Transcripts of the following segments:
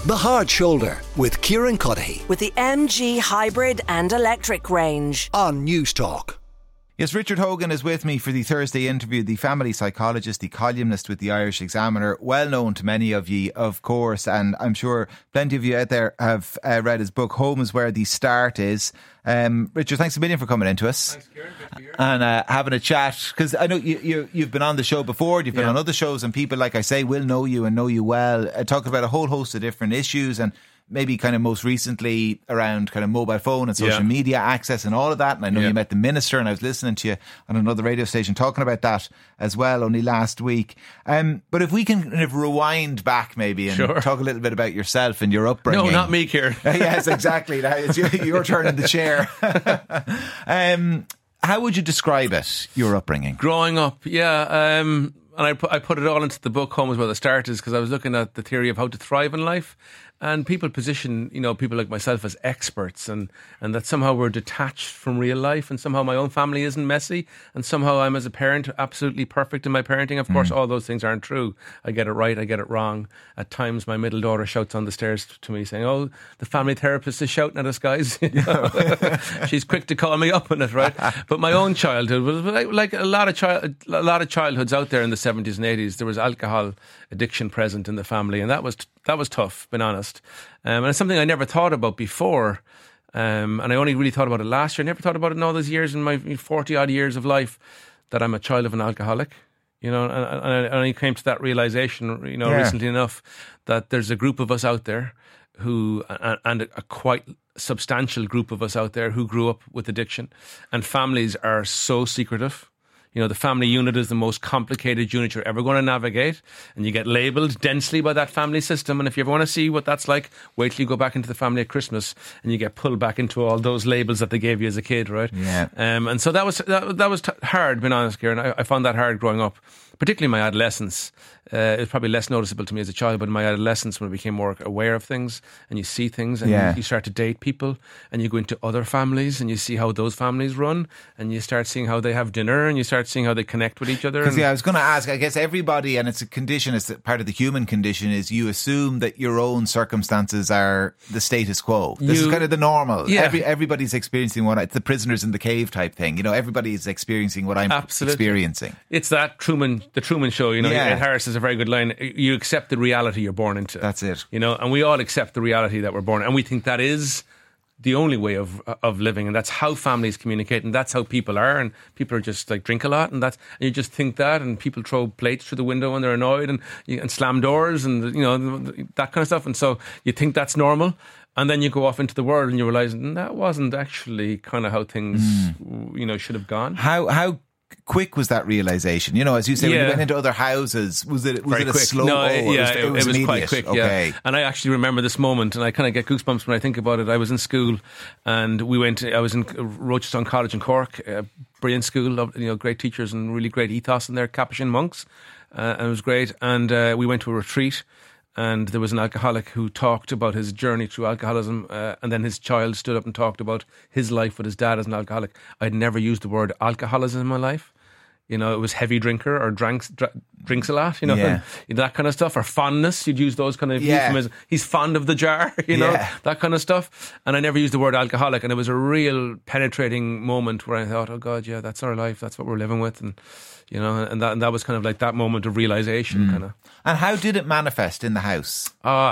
The Hard Shoulder with Kieran Cuddihy with the MG hybrid and electric range on News Talk. Yes, Richard Hogan is with me for the Thursday interview, the family psychologist, the columnist with the Irish Examiner, well known to many of you, of course, and I'm sure plenty of you out there have read his book, Home is Where the Start Is. Richard, thanks a million for coming into us. Thanks, Kieran. Good to be here. And having a chat, because I know you've been on the show before, you've been on other shows, and people, like I say, will know you and know you well, talking about a whole host of different issues, and maybe kind of most recently around kind of mobile phone and social media access and all of that. And I know you met the minister, and I was listening to you on another radio station talking about that as well only last week. But if we can kind of rewind back maybe and talk a little bit about yourself and your upbringing. No, not me, Kieran. Yes, exactly. It's your turn in the chair. How would you describe it, your upbringing? Growing up, and I put it all into the book, Home is Where the Start Is, because I was looking at the theory of how to thrive in life. And people position, people like myself as experts, and that somehow we're detached from real life, and somehow my own family isn't messy, and somehow I'm, as a parent, absolutely perfect in my parenting. Of course, all those things aren't true. I get it right, I get it wrong. At times, my middle daughter shouts on the stairs to me saying, "Oh, the family therapist is shouting at us, guys." She's quick to call me up on it, right? But my own childhood was like a lot of childhoods out there in the 70s and 80s. There was alcohol addiction present in the family, and that was tough, being honest. And it's something I never thought about before. And I only really thought about it last year. I never thought about it in all those years, in my 40 odd years of life, that I'm a child of an alcoholic. And I came to that realization, recently enough, that there's a group of us out there who, and a quite substantial group of us out there who grew up with addiction, and families are so secretive. The family unit is the most complicated unit you're ever going to navigate, and you get labelled densely by that family system. And if you ever want to see what that's like, wait till you go back into the family at Christmas and you get pulled back into all those labels that they gave you as a kid, right? Yeah. And so that was hard, being honest, Kieran. I found that hard growing up, particularly in my adolescence. It was probably less noticeable to me as a child, but in my adolescence, when I became more aware of things and you see things, and you start to date people, and you go into other families and you see how those families run, and you start seeing how they have dinner, and you start seeing how they connect with each other. Because I was going to ask, I guess everybody, and it's a condition, it's part of the human condition, is you assume that your own circumstances are the status quo. This is kind of the normal. Yeah. Everybody's experiencing it's the prisoners in the cave type thing. Everybody's experiencing what I'm experiencing. It's that the Truman Show. Ed Harris has a very good line. You accept the reality you're born into. That's it. And we all accept the reality that we're born, and we think that is the only way of living, and that's how families communicate, and that's how people are. And people are just like drink a lot, and you just think that, and people throw plates through the window when they're annoyed, and slam doors, and that kind of stuff. And so you think that's normal. And then you go off into the world and you realise that wasn't actually kind of how things should have gone. How quick was that realisation? As you say, when you went into other houses, was it a slow? No, it was immediate. quite quick. Okay. Yeah. And I actually remember this moment, and I kind of get goosebumps when I think about it. I was in school, and I was in Rochestown College in Cork, brilliant school, great teachers and really great ethos in there, Capuchin monks, and it was great. And we went to a retreat. And there was an alcoholic who talked about his journey through alcoholism, and then his child stood up and talked about his life with his dad as an alcoholic. I'd never used the word alcoholism in my life. It was heavy drinker or drinks a lot, and that kind of stuff, or fondness. You'd use those kind of euphemisms. He's fond of the jar, that kind of stuff. And I never used the word alcoholic, and it was a real penetrating moment where I thought, oh God, yeah, that's our life. That's what we're living with. And that was kind of like that moment of realisation, kind of. And how did it manifest in the house?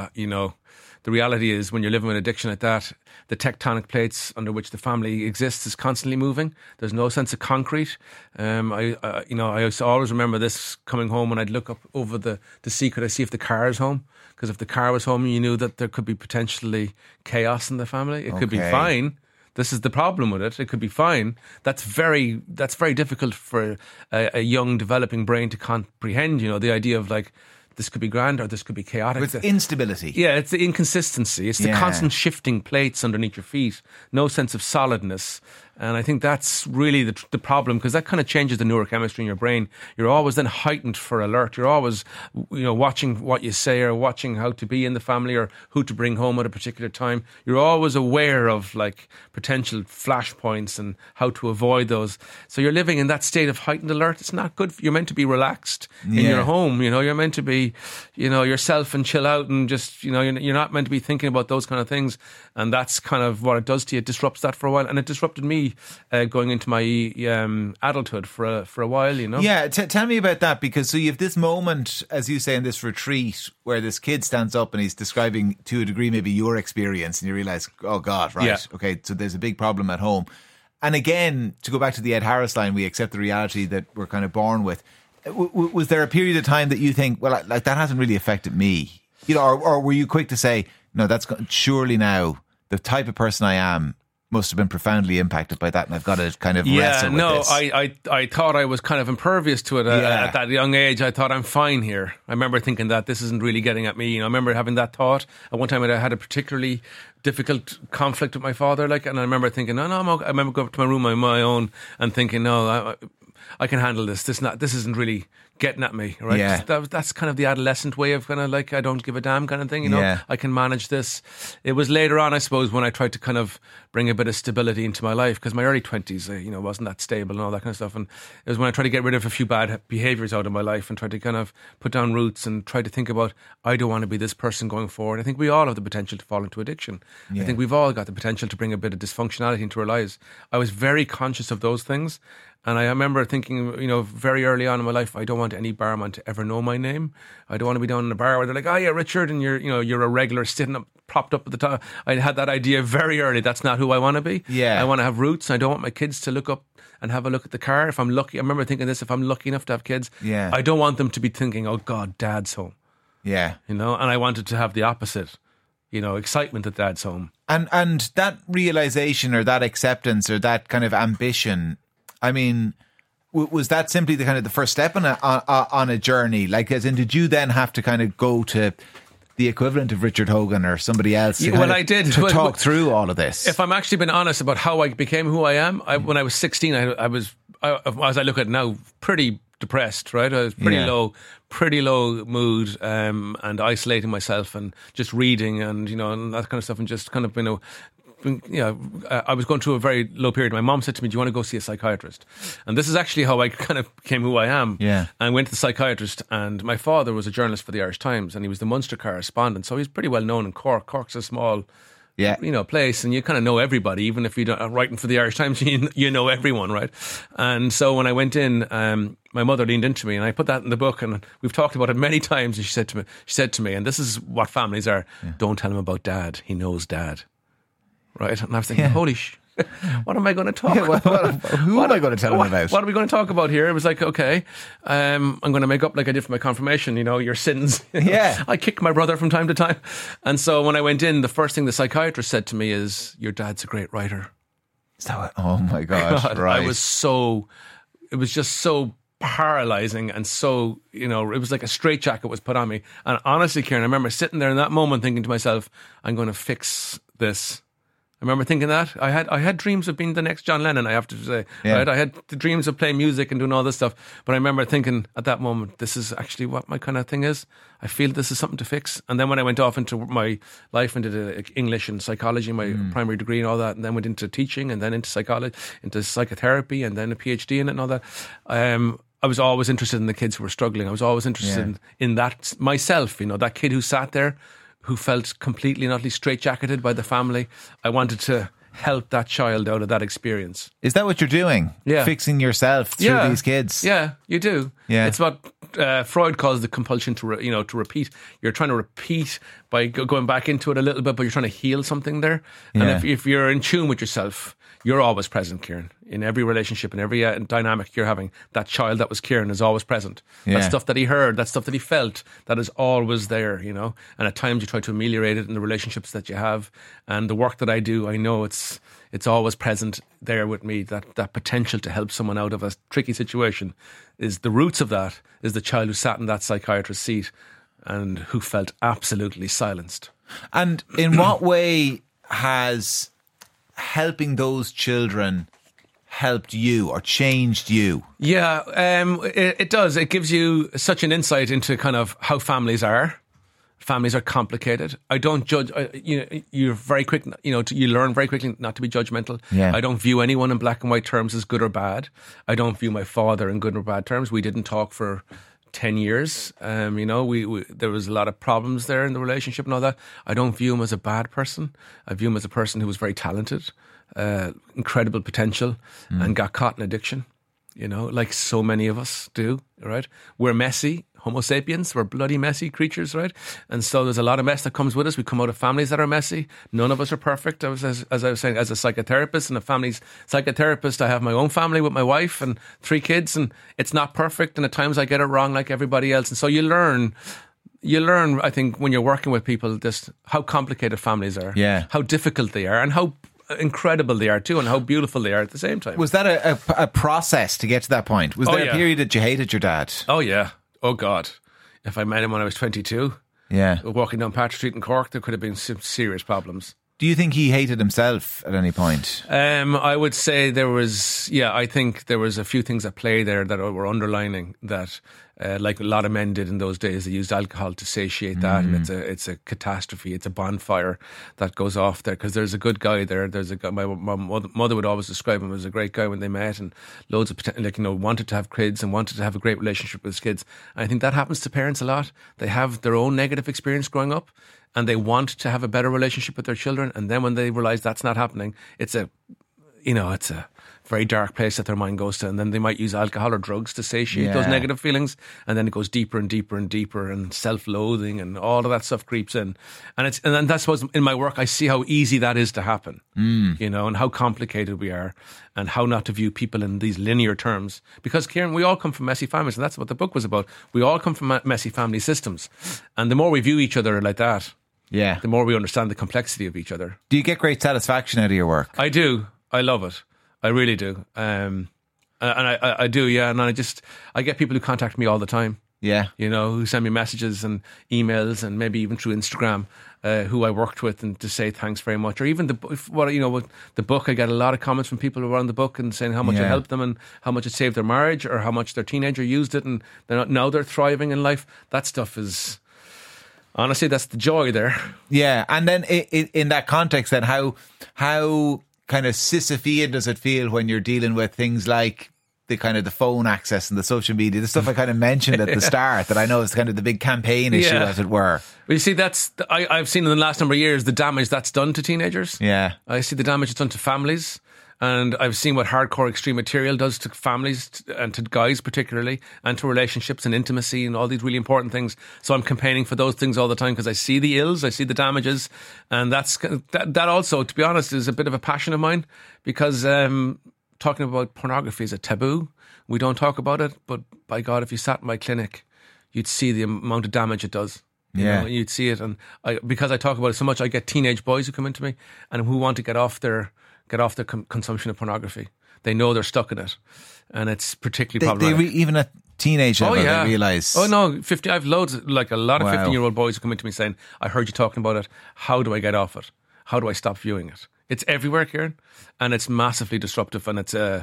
The reality is, when you're living with addiction like that, the tectonic plates under which the family exists is constantly moving. There's no sense of concrete. I used to always remember this, coming home, when I'd look up over the secret, I see if the car is home. Because if the car was home, you knew that there could be potentially chaos in the family. It could be fine. This is the problem with it. It could be fine. That's very difficult for a young developing brain to comprehend. The idea of like, this could be grand or this could be chaotic. With instability. Yeah, it's the inconsistency. It's the constant shifting plates underneath your feet. No sense of solidness. And I think that's really the problem, because that kind of changes the neurochemistry in your brain. You're always then heightened for alert. You're always, watching what you say, or watching how to be in the family, or who to bring home at a particular time. You're always aware of like potential flashpoints and how to avoid those. So you're living in that state of heightened alert. It's not good. You're meant to be relaxed in your home. You're meant to be, yourself and chill out, and just, you're not meant to be thinking about those kind of things. And that's kind of what it does to you. It disrupts that for a while, and it disrupted me going into my adulthood for a while. Yeah, tell me about that, because so you have this moment, as you say, in this retreat where this kid stands up and he's describing to a degree maybe your experience, and you realise, oh God, right, okay, so there's a big problem at home. And again, to go back to the Ed Harris line, we accept the reality that we're kind of born with. Was there a period of time that you think, well, like that hasn't really affected me, or were you quick to say, no, that's surely now the type of person I am must have been profoundly impacted by that, and I've got to kind of wrestle with this? I thought I was kind of impervious to it at that young age. I thought, I'm fine here. I remember thinking that this isn't really getting at me. I remember having that thought. At one time I had a particularly difficult conflict with my father, and I remember thinking, no, I'm okay. I remember going up to my room on my own and thinking, no, I can handle this. This isn't really getting at me, right? Yeah. That's kind of the adolescent way of kind of like, I don't give a damn kind of thing, I can manage this. It was later on, I suppose, when I tried to kind of bring a bit of stability into my life, because my early 20s, wasn't that stable and all that kind of stuff. And it was when I tried to get rid of a few bad behaviours out of my life and tried to kind of put down roots and try to think about, I don't want to be this person going forward. I think we all have the potential to fall into addiction. I think we've all got the potential to bring a bit of dysfunctionality into our lives. I was very conscious of those things. And I remember thinking, very early on in my life, I don't want any barman to ever know my name. I don't want to be down in a bar where they're like, oh yeah, Richard, and you're a regular sitting up, propped up at the top. I had that idea very early. That's not who I want to be. Yeah. I want to have roots. I don't want my kids to look up and have a look at the car. If I'm lucky, I remember thinking this, if I'm lucky enough to have kids, I don't want them to be thinking, oh God, Dad's home. Yeah. And I wanted to have the opposite, excitement that Dad's home. And that realisation, or that acceptance, or that kind of ambition, I mean, was that simply the kind of the first step on a journey? Like, as in, did you then have to kind of go to the equivalent of Richard Hogan or somebody else I did to talk through all of this? If I'm actually being honest about how I became who I am, when I was 16, I was, as I look at it now, pretty depressed, right? I was pretty low mood, and isolating myself and just reading and, and that kind of stuff, and just kind of, I was going through a very low period. My mom said to me, do you want to go see a psychiatrist? And this is actually how I kind of became who I am. Yeah. I went to the psychiatrist, and my father was a journalist for the Irish Times, and he was the Munster correspondent, so he's pretty well known in Cork. Cork's a small place, and you kind of know everybody, even if you don't are writing for the Irish Times, you know everyone, right? And so when I went in, my mother leaned into me, and I put that in the book, and we've talked about it many times, and she said to me, and this is what families are, don't tell him about Dad, he knows Dad. Right, and I was thinking, holy what am I going to talk about? Who am I going to tell him about? What are we going to talk about here? It was like, okay, I'm going to make up like I did for my confirmation, your sins. Yeah. I kick my brother from time to time. And so when I went in, the first thing the psychiatrist said to me is, your dad's a great writer. So, oh my God, right. It was just so paralyzing, and so, it was like a straitjacket was put on me. And honestly, Kieran, I remember sitting there in that moment thinking to myself, I'm going to fix this. I remember thinking that I had dreams of being the next John Lennon, I have to say. Yeah. Right? I had the dreams of playing music and doing all this stuff. But I remember thinking at that moment, this is actually what my kind of thing is. I feel this is something to fix. And then when I went off into my life, into the English and psychology, my primary degree and all that, and then went into teaching, and then into psychology, into psychotherapy, and then a PhD in it and all that. I was always interested in the kids who were struggling. I was always interested in that myself, that kid who sat there, who felt completely and utterly straitjacketed by the family. I wanted to help that child out of that experience. Is that what you're doing? Yeah. Fixing yourself through these kids? Yeah, you do. Yeah. It's what Freud calls the compulsion to repeat. You're trying to repeat by going back into it a little bit, but you're trying to heal something there. Yeah. And if you're in tune with yourself, you're always present, Kieran. In every relationship, in every dynamic you're having, that child that was Kieran is always present. Yeah. That stuff that he heard, that stuff that he felt, that is always there, And at times you try to ameliorate it in the relationships that you have. And the work that I do, I know it's always present there with me. That potential to help someone out of a tricky situation is the roots of that, is the child who sat in that psychiatrist's seat and who felt absolutely silenced. And in what way has helping those children helped you or changed you? Yeah, it does. It gives you such an insight into kind of how families are. Families are complicated. I don't judge. You're very quick. You learn very quickly not to be judgmental. Yeah. I don't view anyone in black and white terms as good or bad. I don't view my father in good or bad terms. We didn't talk for 10 years. We there was a lot of problems there in the relationship and all that. I don't view him as a bad person. I view him as a person who was very talented, incredible potential, and got caught in addiction. Like so many of us do, right? We're messy. Homo sapiens, we're bloody messy creatures, right? And so there's a lot of mess that comes with us. We come out of families that are messy. None of us are perfect. As I was saying, as a psychotherapist and a family's psychotherapist, I have my own family with my wife and 3 kids, and it's not perfect. And at times I get it wrong like everybody else. And so you learn, I think, when you're working with people, just how complicated families are, how difficult they are, and how incredible they are too, and how beautiful they are at the same time. Was that a process to get to that point? Was there a period that you hated your dad? Oh, yeah. Oh, God. If I met him when I was 22, walking down Patrick Street in Cork, there could have been some serious problems. Do you think he hated himself at any point? I would say I think there was a few things at play there that were underlining that, like a lot of men did in those days. They used alcohol to satiate that, and it's a catastrophe. It's a bonfire that goes off there, because there's a good guy there. There's a guy. My mother would always describe him as a great guy when they met, and loads of wanted to have kids and wanted to have a great relationship with his kids. And I think that happens to parents a lot. They have their own negative experience growing up, and they want to have a better relationship with their children. And then when they realise that's not happening, it's a very dark place that their mind goes to, and then they might use alcohol or drugs to satiate those negative feelings, and then it goes deeper and deeper and deeper, and self-loathing and all of that stuff creeps in. And then that's what in my work I see how easy that is to happen, and how complicated we are, and how not to view people in these linear terms. Because, Kieran, we all come from messy families, and that's what the book was about. We all come from messy family systems, and the more we view each other like that, the more we understand the complexity of each other. Do you get great satisfaction out of your work? I do. I love it. I really do. And I do, and I get people who contact me all the time. Yeah. Who send me messages and emails, and maybe even through Instagram, who I worked with, and to say thanks very much. Or even with the book, I get a lot of comments from people who are on the book and saying how much it helped them, and how much it saved their marriage, or how much their teenager used it, and now they're thriving in life. That stuff is... Honestly, that's the joy there. Yeah, and then in that context, then how kind of Sisyphean does it feel when you're dealing with things like the kind of the phone access and the social media, the stuff I kind of mentioned at the start that I know is kind of the big campaign issue, as it were. Well, you see, I've seen in the last number of years the damage that's done to teenagers. Yeah, I see the damage it's done to families. And I've seen what hardcore extreme material does to families and to guys particularly, and to relationships and intimacy and all these really important things. So I'm campaigning for those things all the time, because I see the ills, I see the damages. And that also, to be honest, is a bit of a passion of mine, because talking about pornography is a taboo. We don't talk about it, but by God, if you sat in my clinic, you'd see the amount of damage it does. You'd see it. And because I talk about it so much, I get teenage boys who come into me and who want to get off their consumption of pornography. They know they're stuck in it, and it's particularly problematic. Even at teenage level, they realise. Oh no, 50. I've loads, like a lot of 15-year-old boys who come into me saying, "I heard you talking about it. How do I get off it? How do I stop viewing it?" It's everywhere, Kieran, and it's massively disruptive, and it's a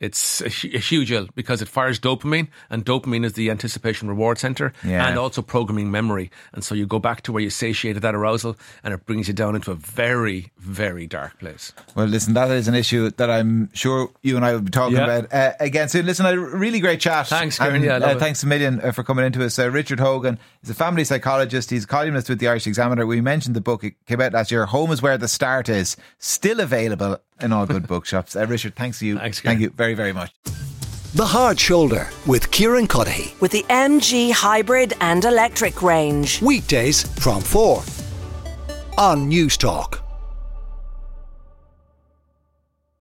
huge ill, because it fires dopamine, and dopamine is the anticipation reward center, and also programming memory. And so you go back to where you satiated that arousal, and it brings you down into a very, very dark place. Well, listen, that is an issue that I'm sure you and I will be talking about again soon. Listen, a really great chat. Thanks, Kieran. Thanks a million for coming into us. Richard Hogan is a family psychologist. He's a columnist with the Irish Examiner. We mentioned the book. It came out last year. Home is Where the Start Is. Still available in all good bookshops. Richard, thanks to you. Thanks, Kieran. Thank you very, very much. The Hard Shoulder with Kieran Cuddihy. With the MG hybrid and electric range. Weekdays from 4 on News Talk.